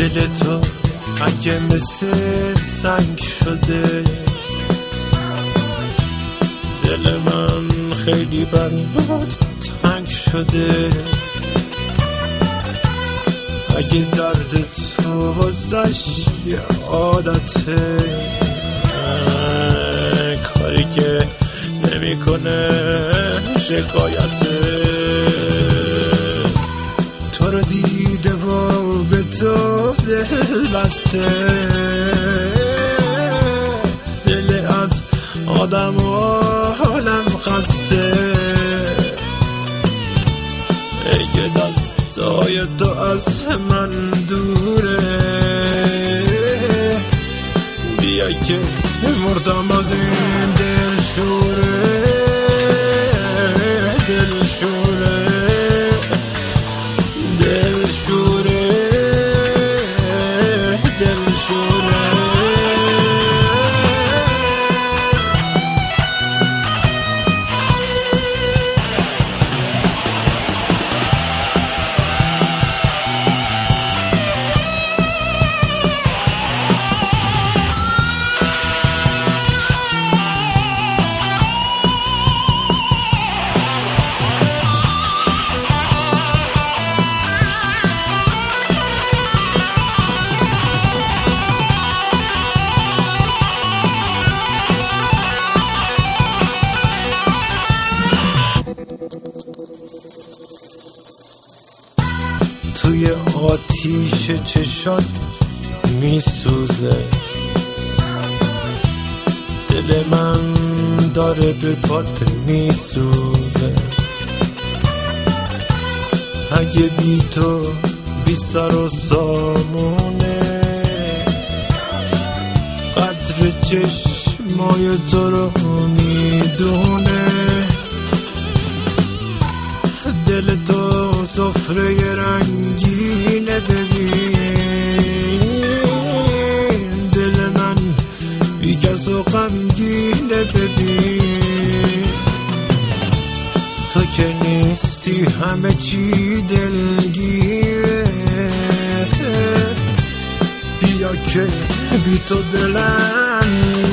دل تو اگه مثل سنگ شده، دل من خیلی برات تنگ شده. اگه درد تو واسش یه عادته، کاری که نمیکنه شکایته. تو رو دیده و به تو دل بسته، دل از آدم و حالم خسته. اگه دستای تو از من دوره، بیا که مردم از این دل شوره، دل شوره، دل شوره، دل شوره. توی آتیش چشات میسوزه، دل من داره به پات میسوزه. اگه بی تو بی سر و سامونه، قدر چشمای تو رو میدونه. دل تو سفره رنگینه ببین، دل من بی کس و غمگینه ببین. تو که نیستی همه چی دلگیره، بیا که بی تو دلم